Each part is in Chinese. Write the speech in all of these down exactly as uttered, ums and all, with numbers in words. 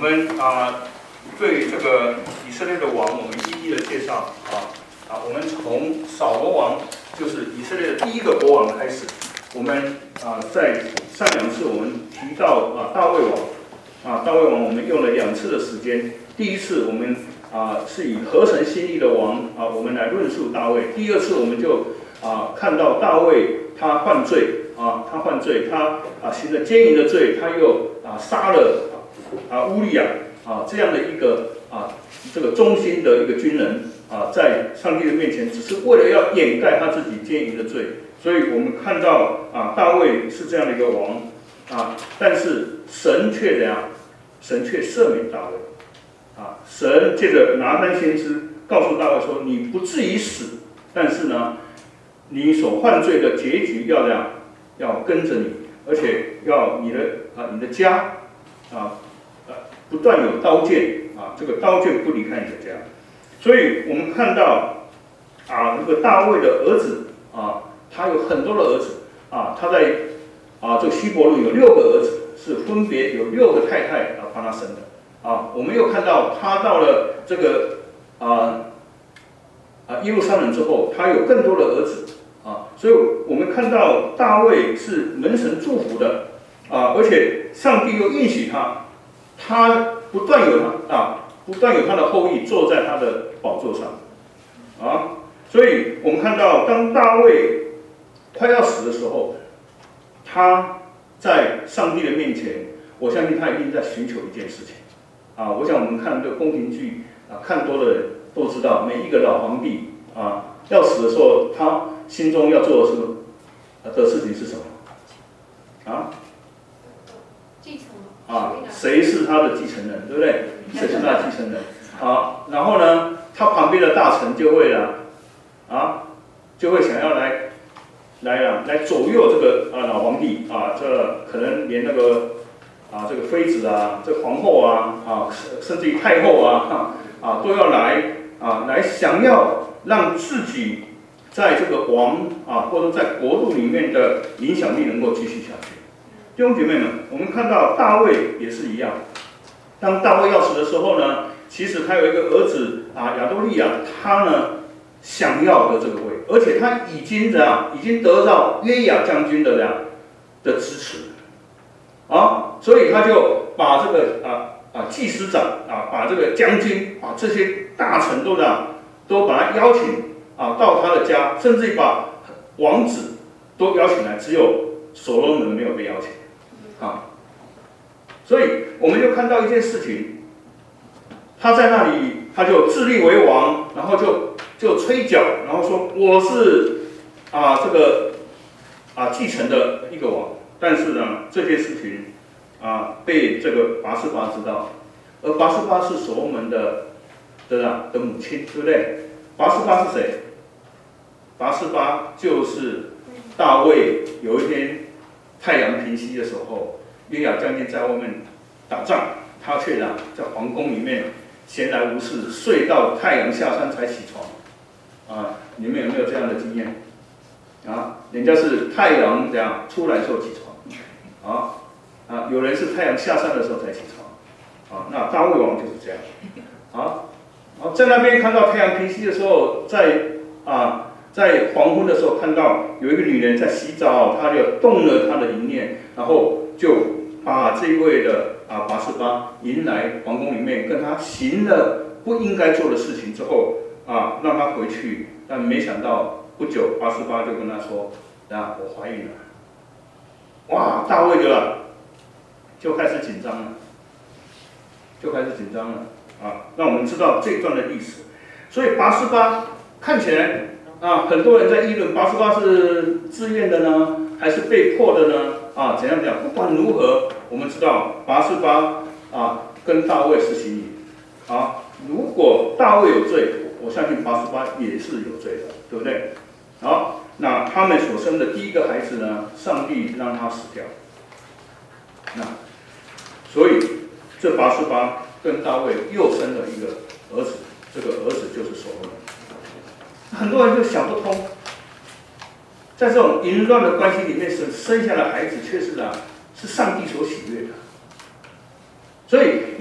们啊对这个以色列的王，我们一一的介绍啊啊，我们从扫罗王，就是以色列的第一个国王开始。我们啊在上两次我们提到啊大卫王啊大卫王，我们用了两次的时间。第一次我们啊是以合神心意的王啊，我们来论述大卫。第二次我们就啊看到大卫他犯罪啊，他犯罪，他啊行了奸淫的罪，他又啊杀了啊乌利亚啊这样的一个啊这个忠心的一个军人啊，在上帝的面前，只是为了要掩盖他自己奸淫的罪。所以我们看到啊，大卫是这样的一个王啊，但是神却怎样？神却赦免大卫啊！神借着拿单先知告诉大卫说：“你不至于死，但是呢，你所犯罪的结局要这样，要跟着你，而且要你的啊，你的家啊，呃，不断有刀剑啊，这个刀剑不离开你的家。”所以我们看到啊，这个大卫的儿子啊。他有很多的儿子啊，他在啊这个希伯伦有六个儿子，是分别有六个太太啊帮他生的啊。我们又看到他到了这个啊啊耶路撒冷之后，他有更多的儿子啊，所以我们看到大卫是蒙神祝福的啊，而且上帝又应许他，他不断有他啊不断有他的后裔坐在他的宝座上啊，所以我们看到当大卫快要死的时候，他在上帝的面前，我相信他一定在寻求一件事情啊。我想我们看这个宫廷剧啊，看多的人都知道，每一个老皇帝啊要死的时候，他心中要做的什么的事情是什么？啊？ 继承啊，谁是他的继承人，对不对？谁是他的继承人？啊，然后呢，他旁边的大臣就会了啊，就会想要来。来啊，来左右这个啊老皇帝啊，这可能连那个啊这个妃子啊，这个皇后啊啊，甚至于太后啊啊都要来啊，来想要让自己在这个王啊或者在国度里面的影响力能够继续下去。弟兄姐妹们，我们看到大卫也是一样，当大卫要死的时候呢，其实他有一个儿子啊亚多利亚，他呢。想要的这个位，而且他已经怎样，已经得到约雅将军的这样的支持，啊，所以他就把这个啊啊祭司长啊，把这个将军，把这些大臣都这样，都把他邀请啊到他的家，甚至把王子都邀请来，只有所罗门没有被邀请，啊，所以我们就看到一件事情，他在那里他就自立为王，然后就。就吹角，然后说我是啊这个啊继承的一个王，但是呢这件事情啊被这个拔示巴知道，而拔示巴是所罗门的的的母亲，对不对？拔示巴是谁？拔示巴就是大卫有一天太阳平息的时候，约雅将军在外面打仗，他却呢在皇宫里面闲来无事，睡到太阳下山才起床。啊，你们有没有这样的经验？啊，人家是太阳这样出来的时候起床，啊啊，有人是太阳下山的时候才起床，啊，那大卫王就是这样，啊，然后在那边看到太阳平息的时候，在啊在黄昏的时候看到有一个女人在洗澡，她就动了她的淫念，然后就把这一位的啊拔示巴迎来皇宫里面，跟他行了不应该做的事情之后。啊，让他回去，但没想到不久，拔示巴就跟他说：“啊，我怀孕了。”哇，大卫就就开始紧张了，就开始紧张了啊！让我们知道这段的历史。所以拔示巴看起来啊，很多人在议论拔示巴是自愿的呢，还是被迫的呢？啊，怎样讲？不管如何，我们知道拔示巴啊跟大卫是情侣啊。如果大卫有罪，我相信拔示巴也是有罪的，对不对？好，那他们所生的第一个孩子呢，上帝让他死掉。那所以这拔示巴跟大卫又生了一个儿子，这个儿子就是所罗门。很多人就想不通，在这种淫乱的关系里面，生生下的孩子却是啊，是上帝所喜悦的。所以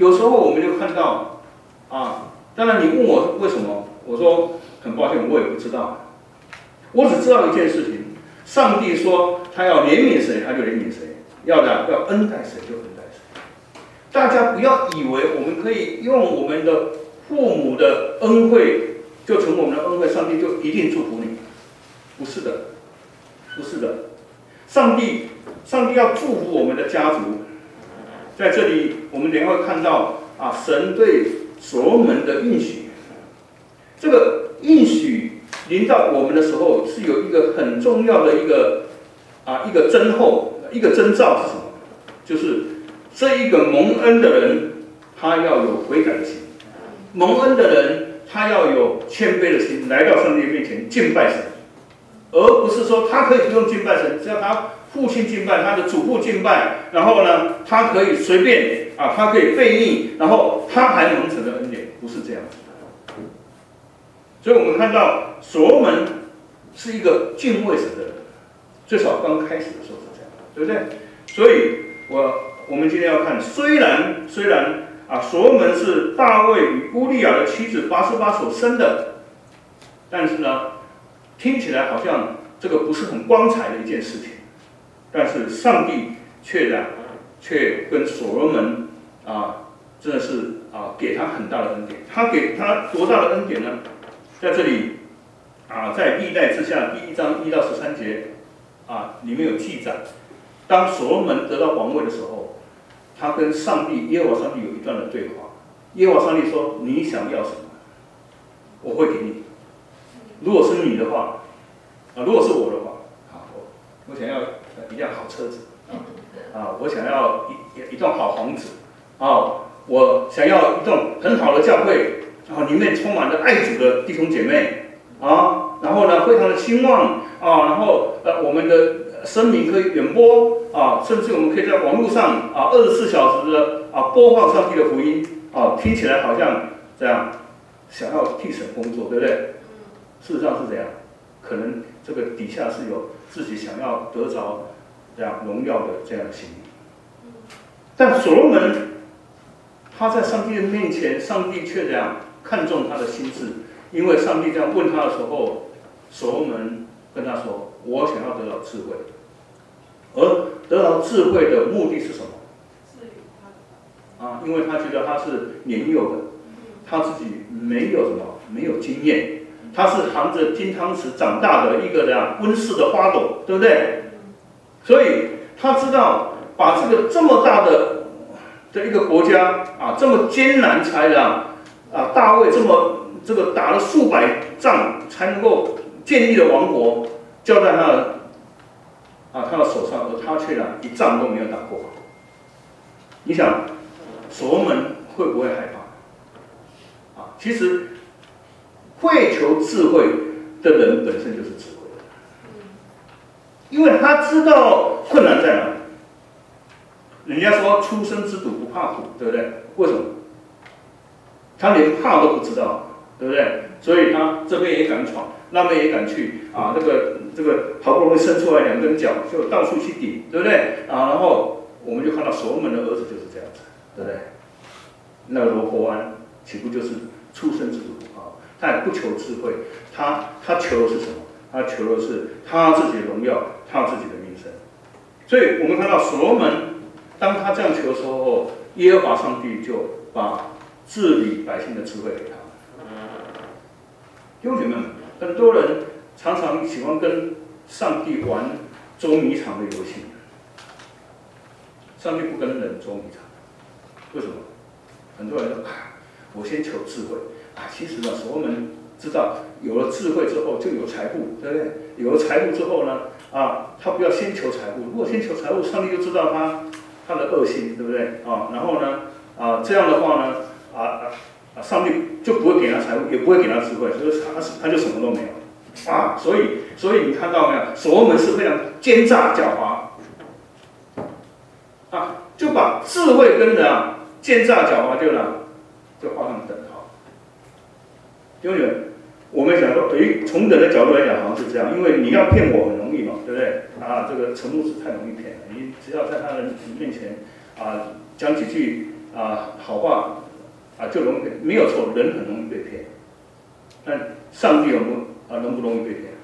有时候我们就看到啊，当然你问我为什么，我说很抱歉，我也不知道，我只知道一件事情。上帝说他要怜悯谁，他就怜悯谁；要的要恩待谁，就恩待谁。大家不要以为我们可以用我们的父母的恩惠，就成我们的恩惠，上帝就一定祝福你。不是的，不是的。上帝，上帝要祝福我们的家族。在这里，我们等一下会看到啊，神对所罗门的应许。这个应许临到我们的时候，是有一个很重要的一个啊一个征候，一个征兆是什么？就是这一个蒙恩的人，他要有悔改的心；蒙恩的人，他要有谦卑的心，来到上帝面前敬拜神，而不是说他可以不用敬拜神，只要他父亲敬拜，他的祖父敬拜，然后呢，他可以随便啊，他可以悖逆，然后他还蒙神的恩典，不是这样子。所以我们看到所罗门是一个敬畏神的人，最少刚开始的时候是这样，对不对？所以我我们今天要看，虽然虽然啊，所罗门是大卫与乌利亚的妻子拔示巴所生的，但是呢，听起来好像这个不是很光彩的一件事情。但是上帝却呢，却跟所罗门啊，真的是啊，给他很大的恩典。他给他多大的恩典呢？在这里啊，在历代之下第一章一到十三节啊，里面有记载，当所罗门得到皇位的时候，他跟上帝耶和华上帝有一段的对话。耶和华上帝说：“你想要什么，我会给你。如果是你的话，啊，如果是我的话，啊，我我想要一辆好车子，啊，啊，我想要一一栋好房子，啊，我想要一栋很好的教会。”啊，里面充满了爱主的弟兄姐妹啊，然后呢，非常的兴旺啊，然后呃，我们的声明可以远播啊，甚至我们可以在网络上啊，二十四小时的啊播放上帝的福音啊，听起来好像这样，想要替神工作，对不对？事实上是这样，可能这个底下是有自己想要得着这样荣耀的这样的心理，但所罗门他在上帝的面前，上帝却这样看重他的心智，因为上帝这样问他的时候，所罗门跟他说：“我想要得到智慧，而得到智慧的目的是什么？啊，因为他觉得他是年幼的，他自己没有什么，没有经验，他是含着金汤匙长大的一个这样温室的花朵，对不对？所以他知道把这个这么大的的一个国家啊，这么艰难才让。”啊，大卫这么这个打了数百仗才能够建立的王国，交在他的啊他的手上，而他却呢一仗都没有打过。你想，所罗门会不会害怕？啊，其实会求智慧的人本身就是智慧的，因为他知道困难在哪里。人家说初生之犊不怕虎，对不对？为什么？他连怕都不知道，对不对？所以他这边也敢闯，那边也敢去啊！这个这个好不容易生出来两根脚，就到处去顶，对不对？啊，然后我们就看到所罗门的儿子就是这样子，对不对？那个罗波安岂不就是出生之犊不怕？他也不求智慧，他他求的是什么？他求的是他自己的荣耀，他自己的名声。所以我们看到所罗门，当他这样求的时候，耶和华上帝就把治理百姓的智慧给他。弟兄姐妹们，很多人常常喜欢跟上帝玩捉迷藏的游戏。上帝不跟人捉迷藏，为什么？很多人说啊，我先求智慧啊。其实呢，所罗门知道有了智慧之后就有财富，对不对？有了财富之后呢，啊，他不要先求财富。如果先求财富，上帝就知道他他的恶心，对不对？啊，然后呢，啊，这样的话呢。啊啊！上帝就不会给他财富，也不会给他智慧，所以他他就什么都没有啊！所以所以你看到没有？所罗门是非常奸诈狡猾啊，就把智慧跟人啊奸诈狡猾就呢就画上等号。弟兄们，我们想说，诶，从人的角度来讲，好像是这样，因为你要骗我很容易嘛，对不对？啊，这个陈牧师太容易骗了，你只要在他人面前啊讲几句。 啊好话啊就容易被没有错，人很容易被骗，但上帝容不啊容不容易被骗？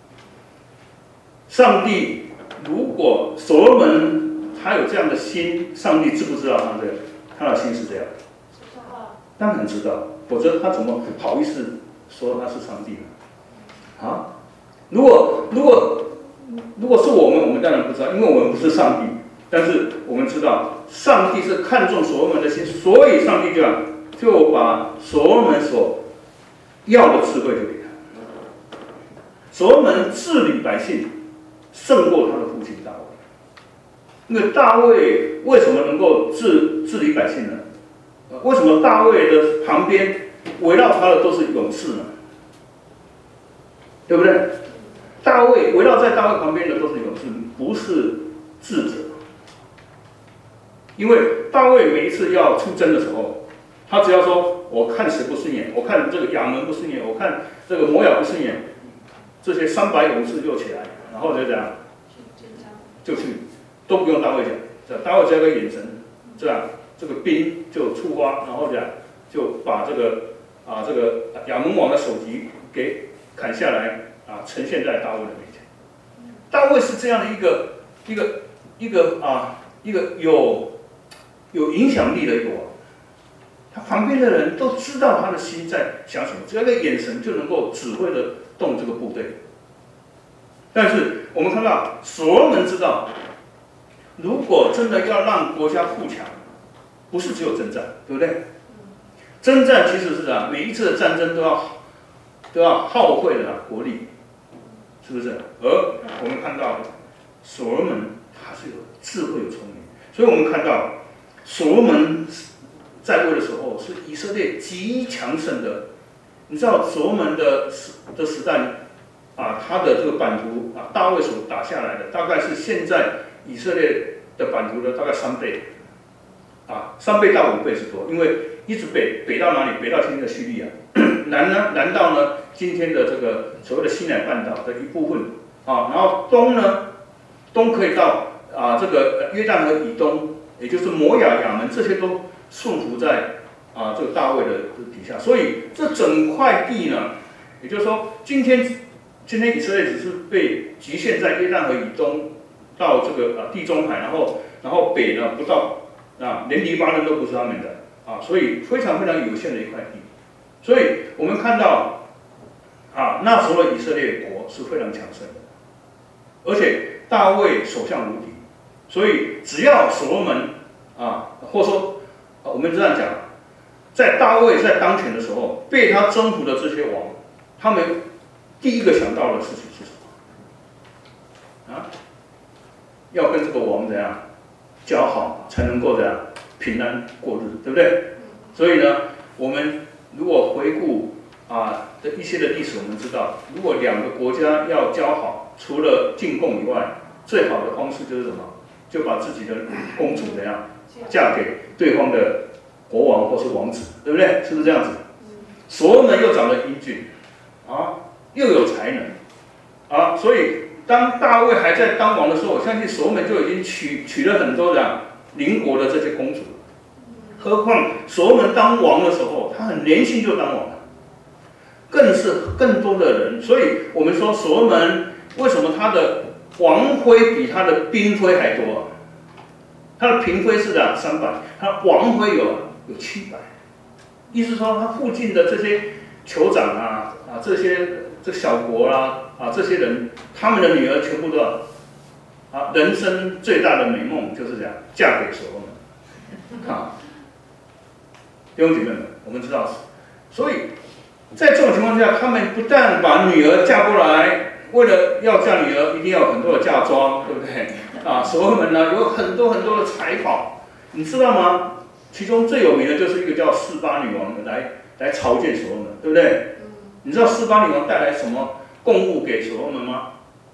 上帝如果所罗门他有这样的心，上帝知不知道他的他的心是这样？ 知道。 当然知道，否则他怎么好意思说他是上帝呢？啊，如果如果如果是我们，我们当然不知道，因为我们不是上帝。但是我们知道，上帝是看重所罗门的心，所以上帝就就把所罗门所要的智慧就给他。所罗门治理百姓胜过他的父亲大卫。那个大卫为什么能够治治理百姓呢？为什么大卫的旁边围绕他的都是勇士呢？对不对？大卫围绕在大卫旁边的都是勇士，不是智者。因为大卫每一次要出征的时候，他只要说我看谁不顺眼，我看这个亚门不顺眼，我看这个摩亚不顺眼，这些三百勇士就起来，然后就这样就去，都不用大卫讲，大卫只要个眼神，这样这个兵就出发，然后这样就把这个啊这个亚门王的首级给砍下来啊，呈现在大卫的面前。大卫是这样的一个一个一个啊一个有。有影响力的一个王，他旁边的人都知道他的心在想什么，只要一个眼神就能够指挥得动这个部队。但是我们看到所罗门知道，如果真的要让国家富强，不是只有征战，对不对？征战其实是啊，每一次的战争都要都要耗费的国力，是不是？而我们看到所罗门他是有智慧有聪明，所以我们看到。所罗门在位的时候是以色列极强盛的，你知道所罗门的时的时代啊，他的这个版图啊，大卫所打下来的大概是现在以色列的版图的大概三倍，啊，三倍到五倍之多，因为一直北北到哪里？北到今天的叙利亚，南呢南到呢今天的这个所谓的西乃半岛的一部分啊，然后东呢东可以到啊这个约旦河以东。也就是摩亚、亚门这些都顺服在啊这个大卫的底下，所以这整块地呢，也就是说，今天今天以色列只是被局限在约旦河以东到这个啊地中海，然后然后北呢不到啊连黎巴嫩都不是他们的啊，所以非常非常有限的一块地，所以我们看到啊那时候的以色列国是非常强盛的，而且大卫首相无敌。所以，只要所罗门啊，或者说，啊、我们这样讲，在大卫在当权的时候，被他征服的这些王，他们第一个想到的事情是什么？啊，要跟这个王怎样交好，才能够怎样平安过日，对不对？所以呢，我们如果回顾啊的一些的历史，我们知道，如果两个国家要交好，除了进贡以外，最好的方式就是什么？就把自己的公主怎样嫁给对方的国王或是王子，对不对？是不是这样子？所罗门又长得英俊，啊，又有才能，啊，所以当大卫还在当王的时候，我相信所罗门就已经娶娶了很多的邻国的这些公主。何况所罗门当王的时候，他很年轻就当王了，更是更多的人。所以我们说所罗门为什么他的王徽比他的嫔徽还多啊？他的嫔徽是的三百，他王徽有有七百。意思说，他附近的这些酋长啊啊这些这小国啦 啊, 啊这些人，他们的女儿全部都要啊，人生最大的美梦就是这样，嫁给所罗门。啊，弟兄姐妹们，我们知道，所以在这种情况下，他们不但把女儿嫁过来。为了要嫁女儿，一定要有很多的嫁妆，对不对？啊，所罗门呢有很多很多的财宝，你知道吗？其中最有名的就是一个叫示巴女王来来朝见所罗门，对不对？你知道示巴女王带来什么贡物给所罗门吗？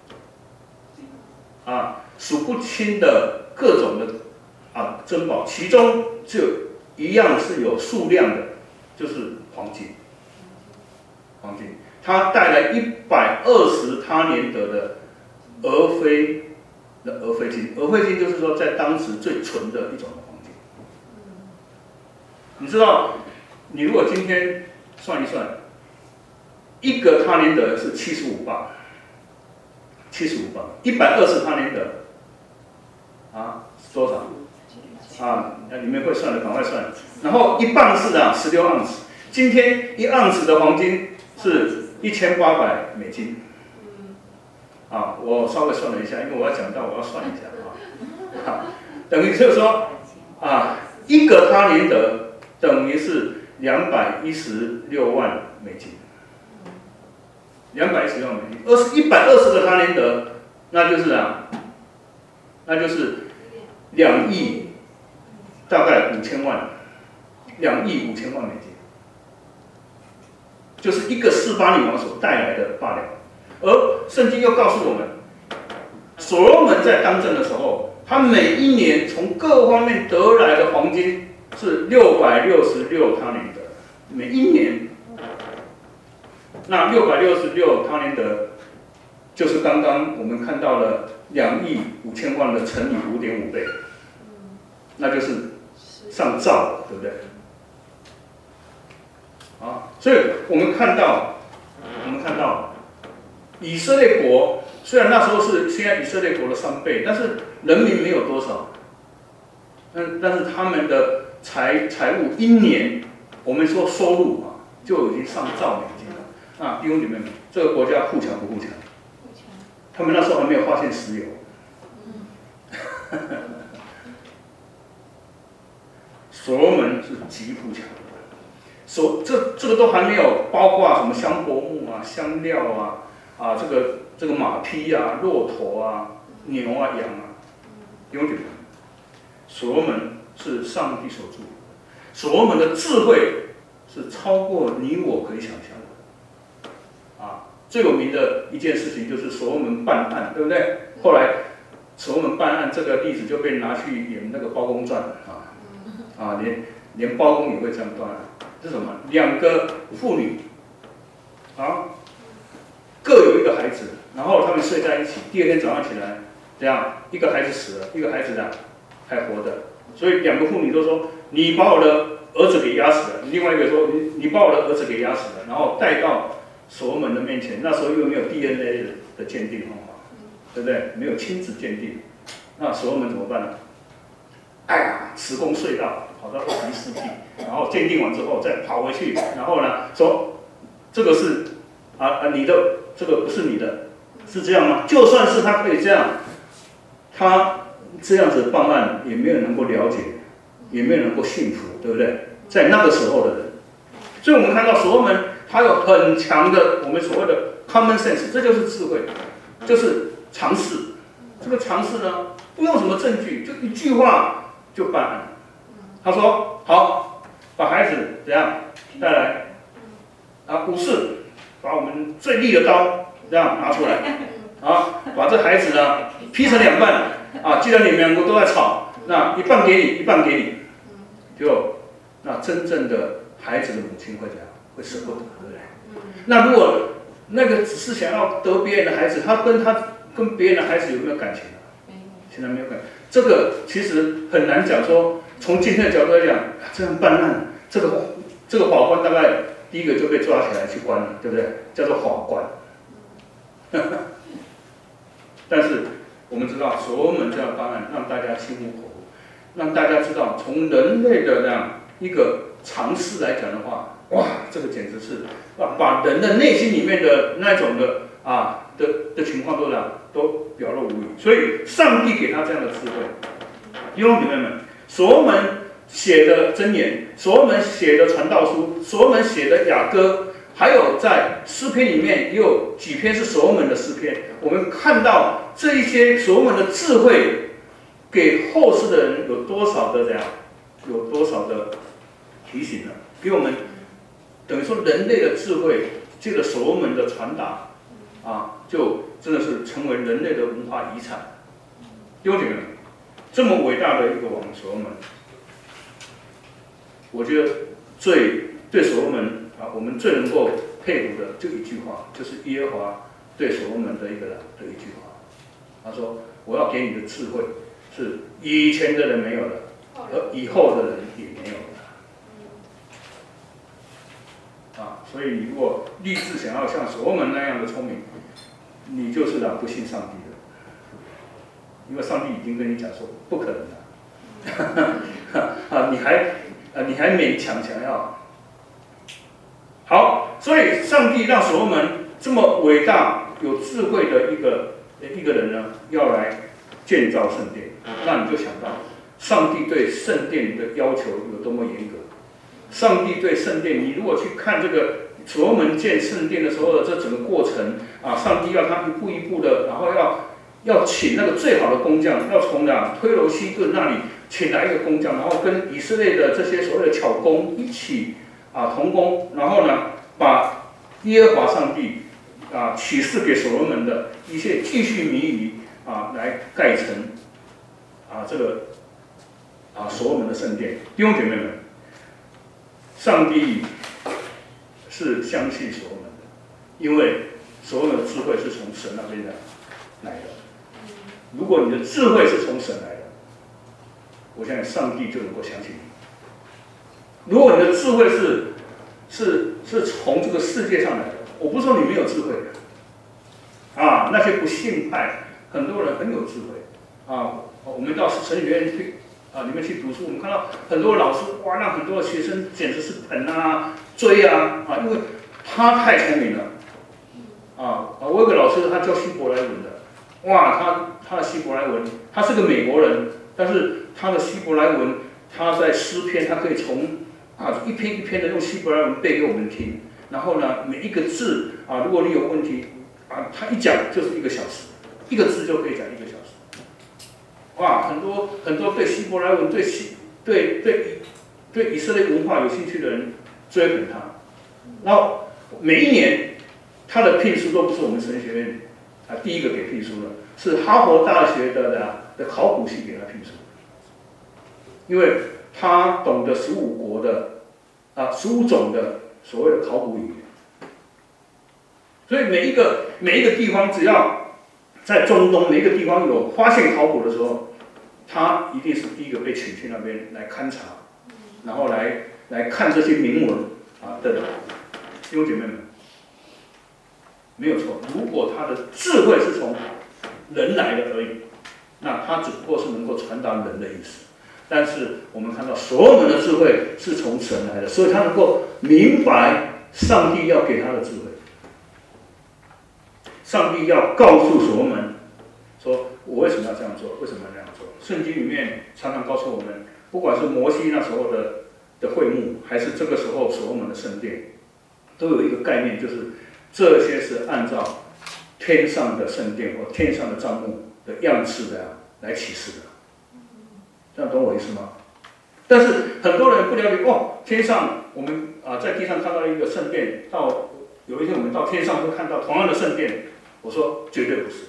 啊，数不清的各种的啊珍宝，其中就一样是有数量的，就是黄金。黄金。他带来一百二十他连得的俄菲的俄菲金，俄菲金就是说在当时最纯的一种黄金。 你知道，你如果今天算一算，一个他连德是七十五磅，七十五磅，一百二十他连德，啊，多少？啊，你们会算的，赶快算。然后一磅是啊，十六盎司。今天一盎司的黄金是一千八百美金。啊，我稍微算了一下，因为我要讲到，我要算一下啊。啊，等于就是说，啊，一个他连德等于是两百一十六万美金。两百一十六万美金，二十一百二十个他连德，那就是啊，那就是两亿。大概五千万，两亿五千万美金，就是一个示巴女王所带来的罢了。而圣经又告诉我们，所罗门在当政的时候，他每一年从各方面得来的黄金是六百六十六他连德，每一年。那六百六十六他连德，就是刚刚我们看到了两亿五千万的乘以五点五倍，那就是。上兆了，对不对？啊，所以我们看到，我们看到，以色列国虽然那时候是现在以色列国的三倍，但是人民没有多少，但但是他们的财财务一年，我们说收入啊，就已经上兆美金了。啊，弟兄姐妹们，这个国家富强不富强？富强。他们那时候还没有发现石油。嗯所罗门是极富强的，所这这个都还没有包括什么香柏木啊、香料啊、啊这个这个马匹啊、骆驼啊、牛啊、羊啊，有点。所罗门是上帝所祝福的，所罗门的智慧是超过你我可以想象的。啊，最有名的一件事情就是所罗门办案，对不对？后来所罗门办案这个例子就被拿去演那个《包公传》啊。啊，连连包公也会这样断案，是什么？两个妇女，啊，各有一个孩子，然后他们睡在一起。第二天早上起来，这样一个孩子死了，一个孩子呢还活着。所以两个妇女都说：“你把我的儿子给压死了。”另外一个说：“你你把我的儿子给压死了。”然后带到所罗门的面前。那时候又没有 D N A 的鉴定方法，对不对？没有亲子鉴定，那所罗门怎么办呢？哎呀，时空隧道跑到二十一世纪，然后鉴定完之后再跑回去，然后呢说这个是啊啊你的，这个不是你的，是这样吗？就算是他可以这样，他这样子办案也没有人能够了解，也没有人能够信服，对不对？在那个时候的人，所以我们看到所罗门他有很强的我们所谓的 common sense， 这就是智慧，就是常识。这个常识呢，不用什么证据，就一句话。就办案。他说：“好，把孩子怎样带来？啊，武士把我们最利的刀这样拿出来，啊，把这孩子呢劈成两半。啊，既然你们两个都在吵，那一半给你，一半给你。就那真正的孩子的母亲会怎样？会舍不得，对不对？那如果那个只是想要得别人的孩子，他跟他跟别人的孩子有没有感情啊？现在没有感情。这个其实很难讲说，从今天的角度来讲，这样办案，这个这个法官大概第一个就被抓起来去关了，对不对？叫做法官。但是我们知道，所罗门这样办案，让大家心服口服，让大家知道，从人类的那样一个常识来讲的话，哇，这个简直是啊，把人的内心里面的那种的啊的的情况都这样都表露无遗。所以，上帝给他这样的智慧。弟兄姐妹们，所罗门写的箴言，所罗门写的传道书，所罗门写的雅歌。还有在诗篇里面也有几篇是所罗门的诗篇，我们看到这一些所罗门的智慧，给后世的人有多少的这样，有多少的提醒呢？给我们等于说人类的智慧，借着所罗门的传达，啊，就真的是成为人类的文化遗产。弟兄姐妹们，这么伟大的一个王所罗门，我觉得最对所罗门。啊，我们最能够佩服的就一句话，就是耶和华对所罗门的一个的一句话。他说：“我要给你的智慧，是以前的人没有的，而以后的人也没有的。” 所以你如果立志想要像所罗门那样的聪明，你就是啊不信上帝的，因为上帝已经跟你讲说不可能的，啊，你还啊你还勉强想要。好，所以上帝让所罗门这么伟大、有智慧的一个一个人呢，要来建造圣殿。那你就想到，上帝对圣殿的要求有多么严格。上帝对圣殿，你如果去看这个所罗门建圣殿的时候的这整个过程啊，上帝要他一步一步的，然后要要请那个最好的工匠，要从啊推罗西顿那里请来一个工匠，然后跟以色列的这些所谓的巧工一起啊同工，然后呢把耶和华上帝啊启示给所罗门的一些继续谜语啊来盖成啊这个啊所罗门的圣殿。弟兄姐妹们，上帝是相信所罗门的，因为所罗门的智慧是从神那边来的。如果你的智慧是从神来的，我相信上帝就能够相信你。如果你的智慧是是是从这个世界上来的，我不是说你没有智慧啊，那些不信派，很多人很有智慧啊。我们到神学院去啊里面去读书，我们看到很多老师哇，让很多学生简直是捧啊追啊啊，因为他太聪明了啊啊！我有个老师，他教希伯来文的，哇，他他的希伯来文，他是个美国人，但是他的希伯来文，他在诗篇，他可以从啊一篇一篇的用希伯来文背给我们听，然后呢，每一个字啊，如果你有问题啊，他一讲就是一个小时，一个字就可以讲一个小时。哇，很多很多对希伯来文、对希对对对以色列文化有兴趣的人追捧他，然后每一年他的聘书都不是我们神学院啊第一个给聘书的，是哈佛大学的的的考古系给他聘书，因为他懂得十五国的啊十五种的所谓的考古语言，所以每一个每一个地方只要在中东每一个地方有发现考古的时候，他一定是第一个被请去那边来勘察，然后来来看这些铭文啊等等。弟兄姐妹们，没有错。如果他的智慧是从人来的而已，那他只不过是能够传达人的意思。但是我们看到所罗门的智慧是从神来的，所以他能够明白上帝要给他的智慧。上帝要告诉所罗门说：“我为什么要这样做？为什么要这样做？”圣经里面常常告诉我们，不管是摩西那时候的的会幕，还是这个时候所罗门的圣殿，都有一个概念，就是这些是按照天上的圣殿或天上的帐幕的样式的来启示的。这样懂我意思吗？但是很多人不了解哦，天上我们啊在地上看到一个圣殿，到有一天我们到天上会看到同样的圣殿。我说绝对不是，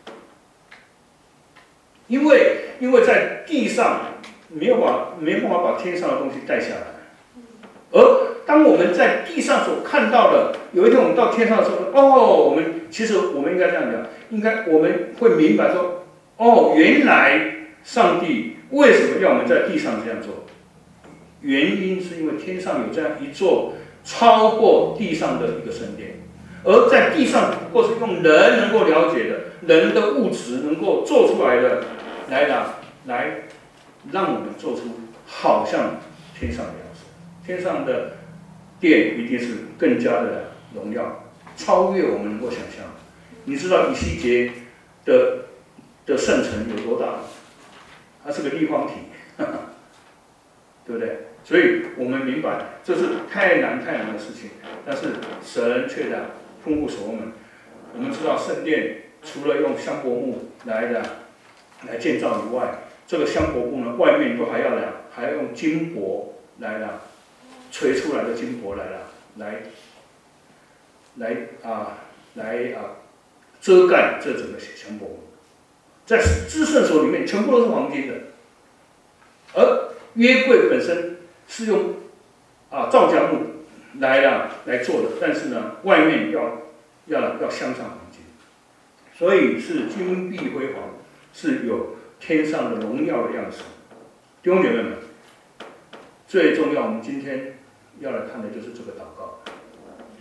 因为因为在地上没有把没办法把天上的东西带下来，而当我们在地上所看到的，有一天我们到天上的时候，哦，我们其实我们应该这样讲，应该我们会明白说，哦，原来上帝为什么要我们在地上这样做？原因是因为天上有这样一座超过地上的一个圣殿。而在地上，不过是用人能够了解的、人的物质能够做出来的，来来来，让我们做出好像天上的样子。天上的殿一定是更加的荣耀，超越我们能够想象。你知道以西结的的圣城有多大吗？它是个立方体，呵呵，对不对？所以我们明白这是太难太难的事情，但是神却的吩咐所罗门。我们知道圣殿除了用香柏木来的来建造以外，这个香柏木呢，外面都还要的还要用金箔来的锤出来的金箔来的来来啊来啊遮盖这整个香柏木。在至圣所里面全部都是黄金的，而约柜本身是用啊皂荚木来啦来做的，但是呢，外面要要要镶上黄金，所以是金碧辉煌，是有天上的荣耀的样式。弟兄姐妹们，最重要，我们今天要来看的就是这个祷告。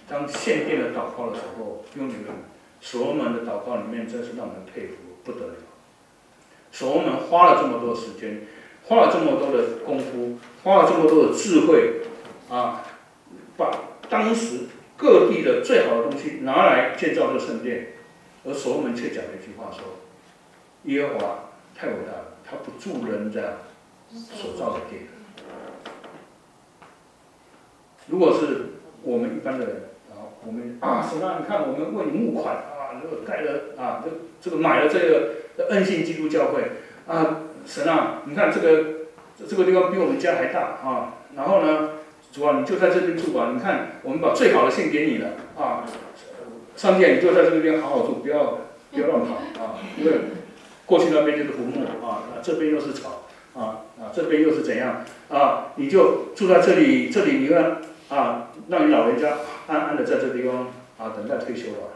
当献殿的祷告的时候，用你们所罗门的祷告里面，真是让我们佩服不得了。所罗门花了这么多时间，花了这么多的功夫，花了这么多的智慧，啊，把当时各地的最好的东西拿来建造这个圣殿，而所罗门却讲了一句话说：“耶和华太伟大了，他不住人这样所造的殿。”如果是我们一般的人，啊，我们啊，神啊，你看我们为你募款啊，这个盖了啊，这这个买了这个恩信基督教会啊，神啊，你看这个这个地方比我们家还大啊，然后呢，主啊，你就在这边住吧，你看我们把最好的献给你了啊，上帝你就在这边好好住，不要不要乱跑啊，因为过去那边就是坟墓啊，这边又是草啊啊，这边又是怎样啊，你就住在这里，这里你看。啊，让你老人家安安的在这地方啊，等待退休了。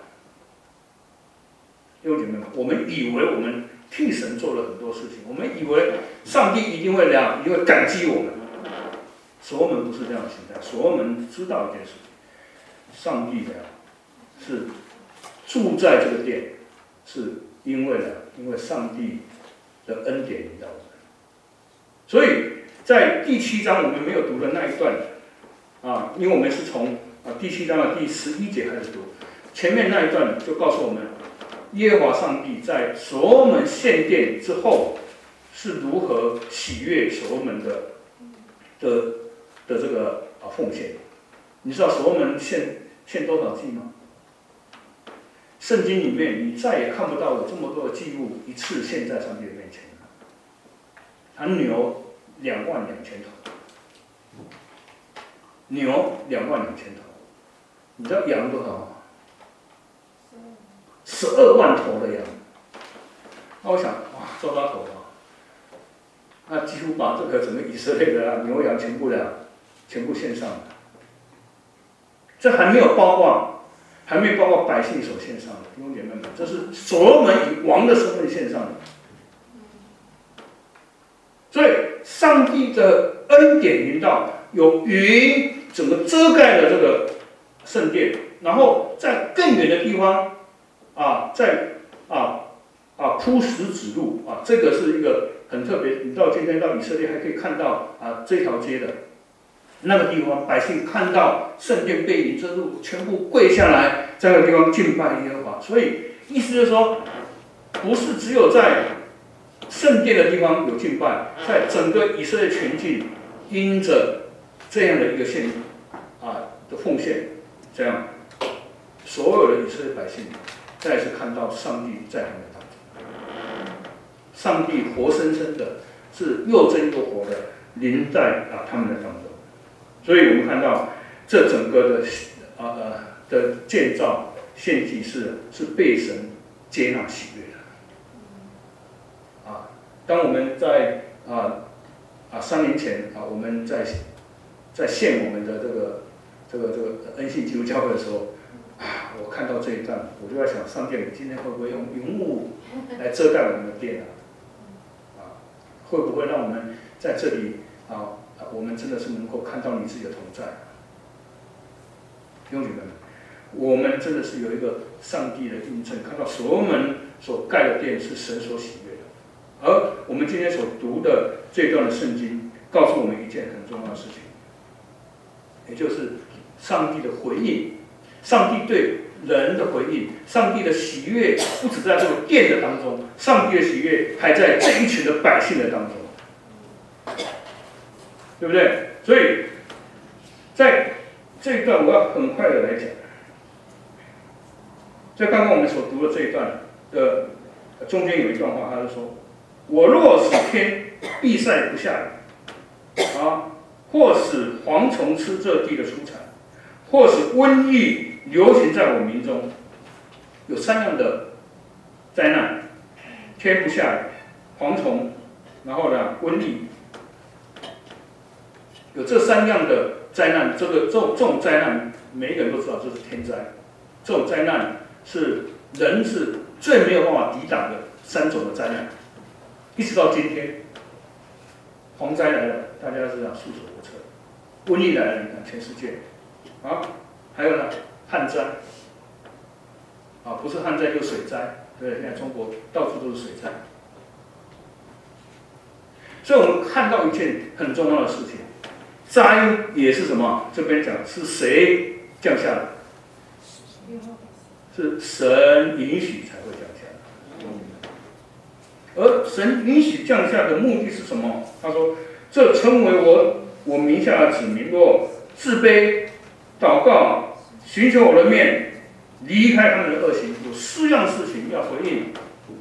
弟兄姐妹们，我们以为我们替神做了很多事情，我们以为上帝一定会良，一定会感激我们。所罗门不是这样的心态，所罗门知道一件事情，上帝的是住在这个殿，是因为呢，因为上帝的恩典引导我们。所以在第七章我们没有读的那一段。啊，因为我们是从啊第七章的第十一节开始读，前面那一段就告诉我们，耶和华上帝在所罗门献殿之后是如何喜悦所罗门的的的这个啊奉献。你知道所罗门献献多少祭吗？圣经里面你再也看不到有这么多的祭物一次献在上帝的面前。他牛两万两千头。牛两万两千头，你知道羊多少吗？十二万头的羊。那我想，哇，周大头啊，那几乎把这个整个以色列的、啊、牛羊全部的、全部献上了。这还没有包括，还没包括百姓所献上的，弟兄姐妹们，这是所罗门以王的身份献上的。所以，上帝的恩典临到，有云。整个遮盖了这个圣殿，然后在更远的地方，啊，在啊啊铺石子路啊，这个是一个很特别。你到今天到以色列还可以看到啊这条街的那个地方，百姓看到圣殿被云遮住，全部跪下来，在那个地方敬拜耶和华。所以意思就是说，不是只有在圣殿的地方有敬拜，在整个以色列全境，因着这样的一个献啊的奉献，这样所有的以色列百姓再次看到上帝在他们当中，上帝活生生的，是又真又活的临在啊他们的当中。所以我们看到这整个的啊呃的建造献祭是是被神接纳喜悦的。啊，当我们在啊啊三年前啊我们在在献我们的这个这个这个恩信基督教会的时候，啊，我看到这一段，我就在想，上帝，你今天会不会用云雾来遮盖我们的殿啊？啊，会不会让我们在这里啊，我们真的是能够看到你自己的同在？弟兄姐妹们，我们真的是有一个上帝的印证，看到所罗门所盖的殿是神所喜悦的，而我们今天所读的这段的圣经，告诉我们一件很重要的事情。也就是上帝的回应，上帝对人的回应，上帝的喜悦不只在这个殿的当中，上帝的喜悦还在这一群的百姓的当中，对不对？所以，在这一段我要很快的来讲，在刚刚我们所读的这一段的中间有一段话，他是说：“我若使天闭塞不下雨，啊。”或使蝗虫吃这地的出产，或使瘟疫流行在我民中，有三样的灾难：天不下雨、蝗虫，然后呢瘟疫。有这三样的灾难，这个这种这种灾难，每一个人都知道这是天灾。这种灾难是人是最没有办法抵挡的三种的灾难，一直到今天。蝗灾来了，大家知道束手无策；瘟疫来了，你看全世界，啊，还有呢， 旱灾，啊，不是旱灾就水灾，对，现在中国到处都是水灾。所以我们看到一件很重要的事情，灾也是什么？这边讲是谁降下来？是神允许才会降下来。而神允许降下的目的是什么？他说：“这称为我我名下的子民，若自卑、祷告、寻求我的面，离开他们的恶行，有四样事情要回应。”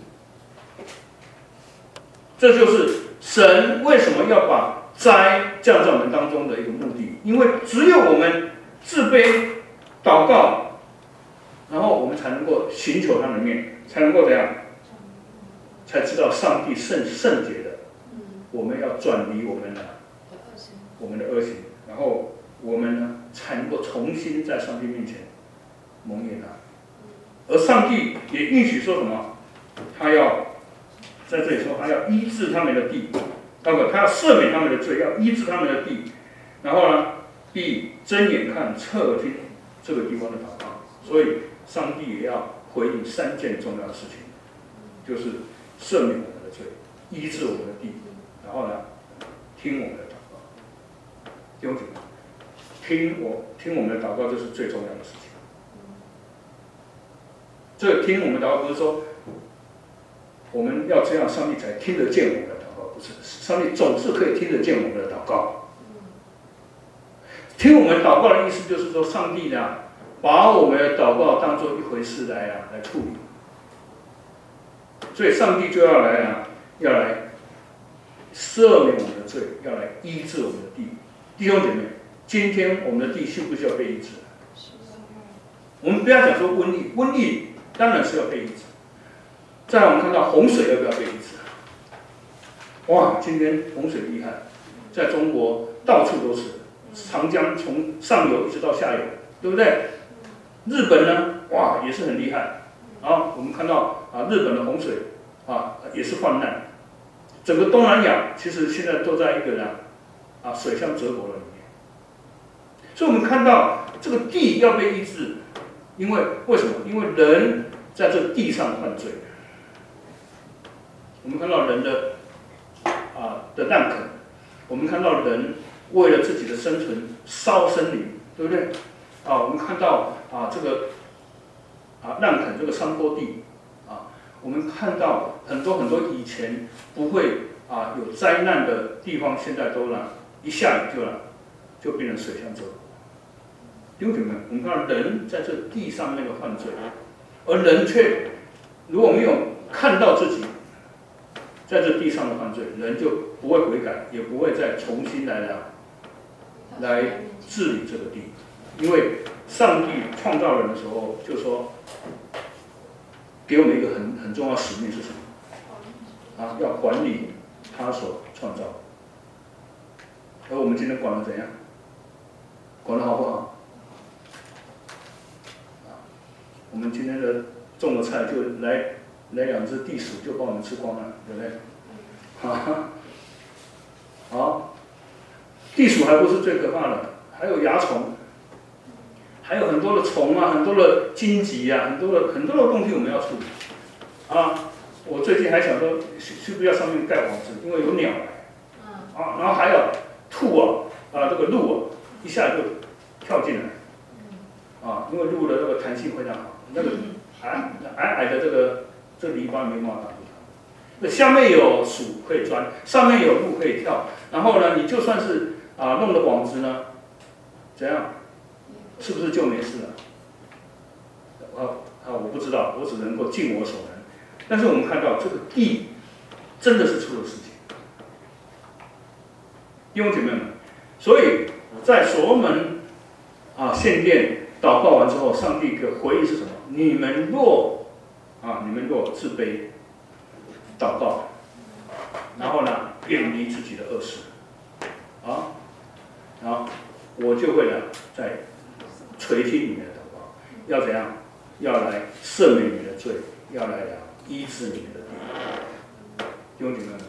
这就是神为什么要把灾降在我们当中的一个目的，因为只有我们自卑、祷告，然后我们才能够寻求他的面，才能够怎样？才知道上帝圣圣洁的，我们要转离我们的我们的恶行，然后我们呢才能够重新在上帝面前蒙悦他。而上帝也允许说什么？他要在这里说，他要医治他们的地，他不，他要赦免他们的罪，要医治他们的地。然后呢，必睁眼看，侧耳听这个地方的祷告。所以，上帝也要回应三件重要的事情，就是赦免我们的罪，医治我们的地，然后呢，听我们的祷告。弟兄姐妹，听我听我们的祷告，这是最重要的事情。这个听我们的祷告不是说我们要这样，上帝才听得见我们的祷告，不是，上帝总是可以听得见我们的祷告。听我们祷告的意思就是说，上帝呢，把我们的祷告当作一回事来啊，来处理。所以上帝就要来啊，要来赦免我们的罪，要来医治我们的地。弟兄姐妹，今天我们的地需不需要被医治？我们不要讲说瘟疫，瘟疫当然是要被医治。再来，我们看到洪水要不要被医治？哇，今天洪水厉害，在中国到处都是，长江从上游一直到下游，对不对？日本呢，哇，也是很厉害。啊，我们看到啊，日本的洪水啊也是泛滥，整个东南亚其实现在都在一个呢啊水向折国的里面。所以我们看到这个地要被医治，因为为什么？因为人在这地上犯罪。我们看到人的啊的滥垦，我们看到人为了自己的生存烧森林，对不对？啊，我们看到啊这个。啊，滥垦这个山坡地，啊，我们看到很多很多以前不会啊有灾难的地方，现在都呢一下雨就了，就变成水向折国。弟兄姐妹，我们看到人在这地上面的犯罪，而人却如果没有看到自己在这地上的犯罪，人就不会悔改，也不会再重新来了来治理这个地，因为上帝创造人的时候就说。给我们一个很很重要的使命是什么？啊，要管理他所创造的。而我们今天管得怎样？管得好不好？啊，我们今天的种的菜就来来两只地鼠就把我们吃光了，对不对？啊，好，地鼠还不是最可怕的，还有蚜虫。还有很多的虫啊，很多的荆棘啊，很多的很多的东西我们要处理。啊，我最近还想说，需需不需要上面盖网子，因为有鸟来。啊，然后还有兔啊，啊这个鹿啊，一下就跳进来。啊，因为鹿的这个弹性非常好，那个矮矮矮的这个这个篱笆没办法挡住它。那下面有鼠可以钻，上面有鹿可以跳。然后呢，你就算是啊弄的网子呢，怎样？是不是就没事了？啊啊，我不知道，我只能够尽我所能。但是我们看到这个地真的是出了事情，弟兄姐妹们，所以在所罗门啊献殿祷告完之后，上帝的回应是什么？你们若啊，你们若自卑祷告，然后呢远离自己的恶事，啊，然后我就会呢在。垂听你们的祷告，要怎样？要来赦免你们的罪，要来医治你们的地。弟兄姐妹们，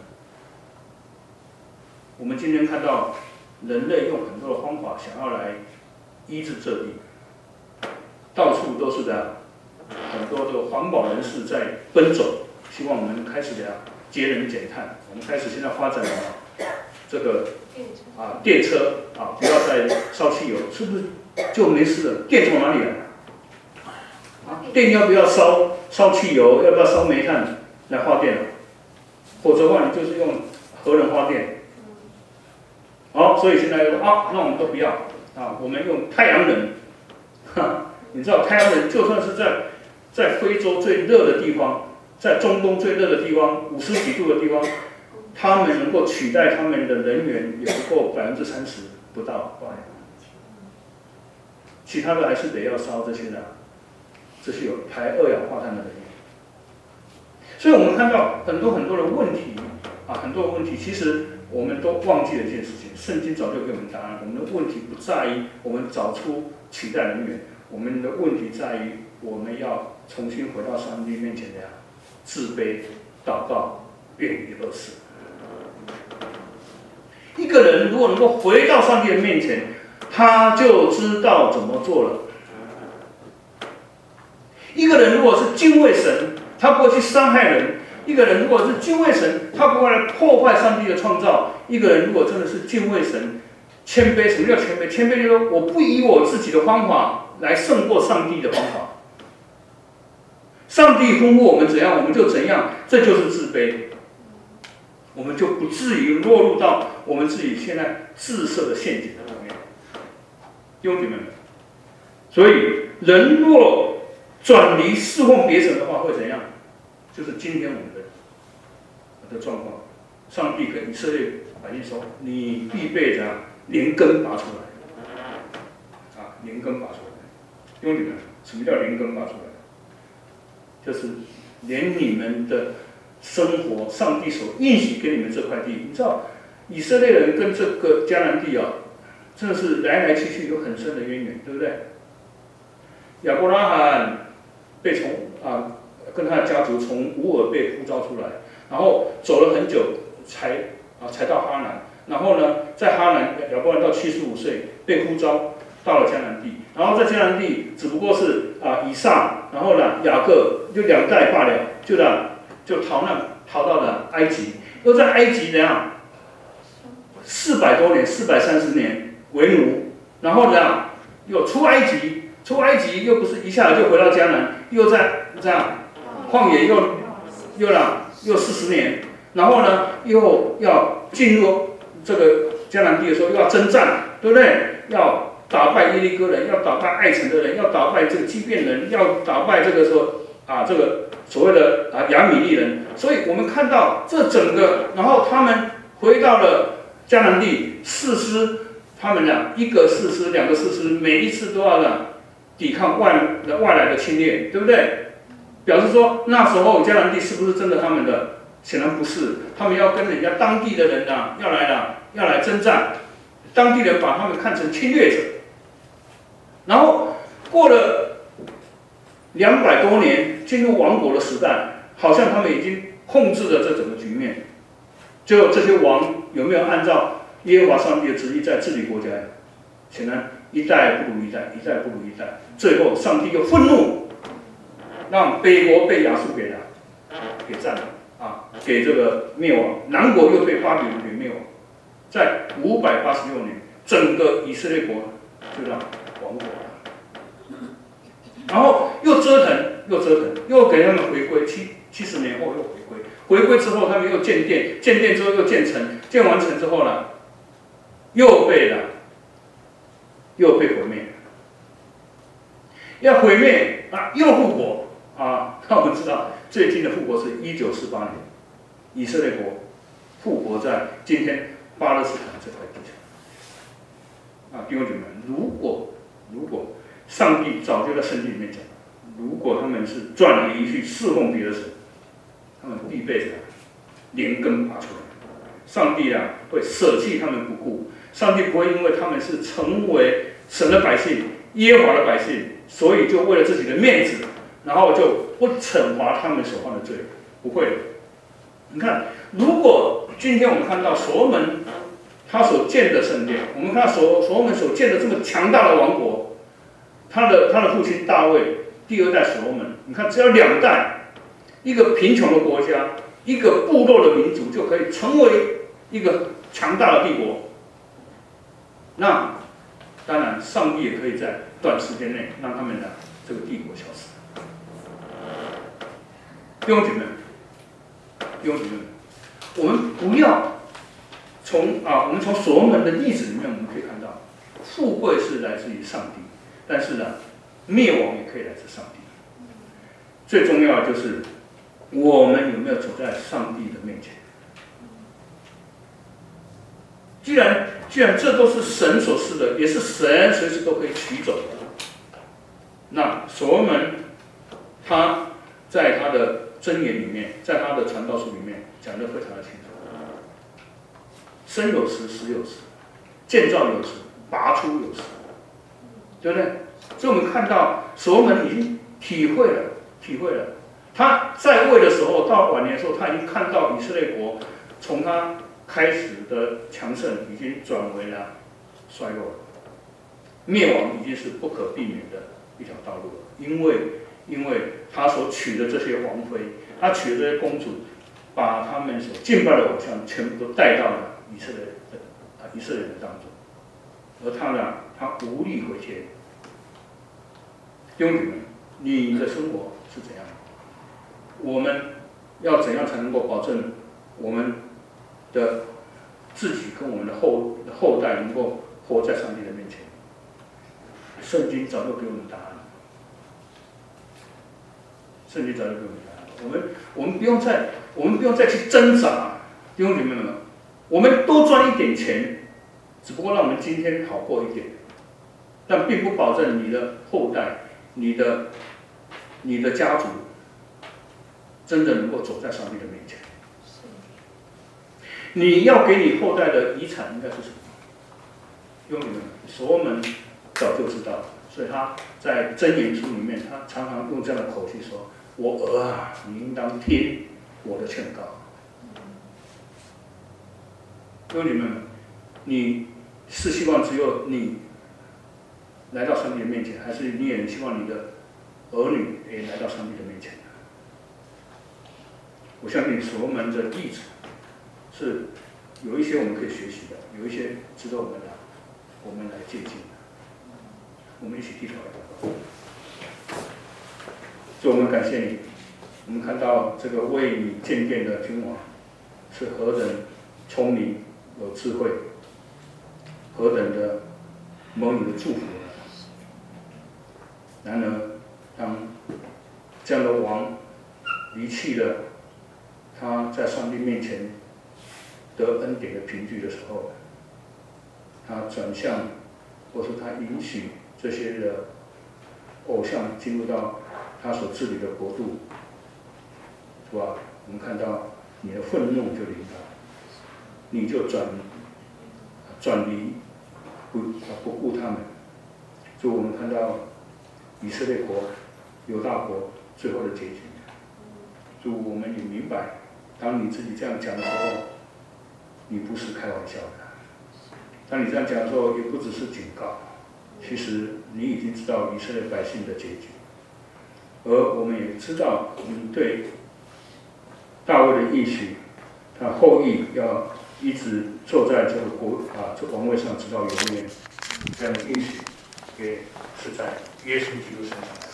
我们今天看到人类用很多的方法想要来医治这地， 到处都是的，很多这个环保人士在奔走，希望我们开始的节能减碳。我们开始现在发展了这个啊电车啊，不要再烧汽油，是不是就没事了？电从哪里来？啊，电要不要烧烧汽油？要不要烧煤炭来发电？否则的话，你就是用核能发电。好，所以现在啊，那我们都不要啊，我们用太阳能。哈，你知道太阳能就算是在在非洲最热的地方，在中东最热的地方，五十几度的地方，他们能够取代他们的能源也不够百分之三十不到，其他的还是得要烧这些的，这些有排二氧化碳的能源。所以我们看到很多很多的问题啊，很多的问题，其实我们都忘记了一件事情，圣经早就给我们答案。我们的问题不在于我们找出取代能源，我们的问题在于我们要重新回到上帝面前的自卑、祷告、愿意而死。一个人如果能够回到上帝的面前，他就知道怎么做了。一个人如果是敬畏神，他不会去伤害人；一个人如果是敬畏神，他不会来破坏上帝的创造；一个人如果真的是敬畏神、谦卑，什么叫谦卑？谦卑就是说，我不以我自己的方法来胜过上帝的方法。上帝吩咐我们怎样，我们就怎样，这就是自卑。我们就不至于落入到我们自己现在自设的陷阱里面。弟兄姐妹们，所以人若转离侍奉别神的话，会怎样？就是今天我们的的状况。上帝跟以色列百姓说：“你必被怎样连根拔出来。”啊，连根拔出来。弟兄姐妹，什么叫连根拔出来？就是连你们的生活，上帝所应许给你们这块地，你知道，以色列人跟这个迦南地啊，真的是来来去去有很深的渊源，对不对？亚伯拉罕被从啊跟他的家族从乌尔被呼召出来，然后走了很久才啊才到哈南，然后呢，在哈南亚伯拉罕到七十五岁被呼召到了迦南地，然后在迦南地只不过是啊以撒，然后呢雅各就两代罢了，就呢就逃难逃到了埃及，又在埃及怎样四百多年，四百三十年为奴，然后呢又出埃及，出埃及又不是一下子就回到迦南，又在这样旷野又又呢又四十年，然后呢又要进入这个迦南地的时候又要征战，对不对？要打败耶利哥人，要打败爱城的人，要打败这个基遍人，要打败这个说啊这个所谓的啊亚米利人。所以我们看到这整个，然后他们回到了迦南地，士师他们俩一个士师两个士师，每一次都要呢抵抗外的外来的侵略，对不对？表示说那时候迦南地是不是真的他们的？显然不是，他们要跟人家当地的人呢要来呢要来征战，当地人把他们看成侵略者。然后过了两百多年，进入王国的时代，好像他们已经控制了这整个局面。最后这些王有没有按照耶和华上帝的旨意在治理国家？显然一代不如一代，一代不如一代。最后上帝又愤怒，让北国被亚述给了给占了啊，给这个灭亡；南国又被巴比伦给灭亡。在五百八十六年，整个以色列国就让亡国了。然后又折腾，又折腾，又给他们回归。七七十年后又回归，回归之后他们又建殿，建殿之后又建城，建完城之后呢，又被了，又被毁灭。要毁灭啊，又复国啊！那我们知道最近的复国是一九四八年，以色列国复国在今天巴勒斯坦这块地上。啊，弟兄姐妹，如果如果上帝早就在圣经里面讲，如果他们是转离去侍奉别的神，他们必被连根拔出来。上帝啊，会舍弃他们不顾。上帝不会因为他们是成为神的百姓、耶和华的百姓，所以就为了自己的面子，然后就不惩罚他们所犯的罪，不会的。你看，如果今天我们看到所罗门他所建的圣殿，我们看到所所罗门所建的这么强大的王国， 他的他的父亲大卫，第二代所罗门，你看只要两代，一个贫穷的国家，一个部落的民族就可以成为一个强大的帝国。那当然，上帝也可以在短时间内让他们的这个帝国消失。弟兄姐妹，弟兄姐妹，我们不要从啊，我们从所罗门的例子里面，我们可以看到，富贵是来自于上帝，但是呢，灭亡也可以来自上帝。最重要的就是我们有没有走在上帝的面前。既然既然这都是神所赐的，也是神随时都可以取走的，那所罗门他在他的箴言里面，在他的传道书里面讲得非常的清楚。生有时，死有时；建造有时，拔出有时，对不对？所以我们看到所罗门已经体会了，体会了。他在位的时候，到晚年的时候，他已经看到以色列国从他开始的强盛，已经转为了衰落了，灭亡已经是不可避免的一条道路了。因为，因为他所娶的这些王妃，他娶的这些公主，把他们所敬拜的偶像全部都带到了以色列的啊以色列人当中，而他呢，他无力回天。弟兄姊妹，你的生活是怎样的？我们要怎样才能够保证我们的自己跟我们的后后代能够活在上帝的面前？圣经早就给我们答案了。圣经早就给我们答案了。我们我们不用再我们不用再去挣扎，弟兄姊妹们，我们多赚一点钱，只不过让我们今天好过一点，但并不保证你的后代、你的你的家族真的能够走在上帝的面前。你要给你后代的遗产应该是什么？弟兄姊妹，所罗门早就知道，所以他在箴言书里面，他常常用这样的口气说：“我儿啊，你应当听我的劝告。”弟兄姊妹们，你是希望只有你来到上帝的面前，还是你也希望你的儿女也来到上帝的面前？我相信所罗门的例子是有一些我们可以学习的，有一些值得我们来我们来借鉴的。我们一起低头来祷告。主，我们感谢你，我们看到这个为你建殿的君王是何等聪明有智慧，何等的蒙你的祝福。然而，当这样的王离弃了他在上帝面前得恩典的凭据的时候，他转向，或是他允许这些的偶像进入到他所治理的国度，是吧？我们看到你的愤怒就临到，你就转转离，不不顾他们。就我们看到以色列国、犹大国最后的结局。就我们也明白，当你自己这样讲的时候，你不是开玩笑的。当你这样讲的时候，也不只是警告，其实你已经知道以色列百姓的结局，而我们也知道你对大卫的应许，他后裔要一直坐在这个国啊这王位上，直到永远，这样的应许也是在耶稣基督身上。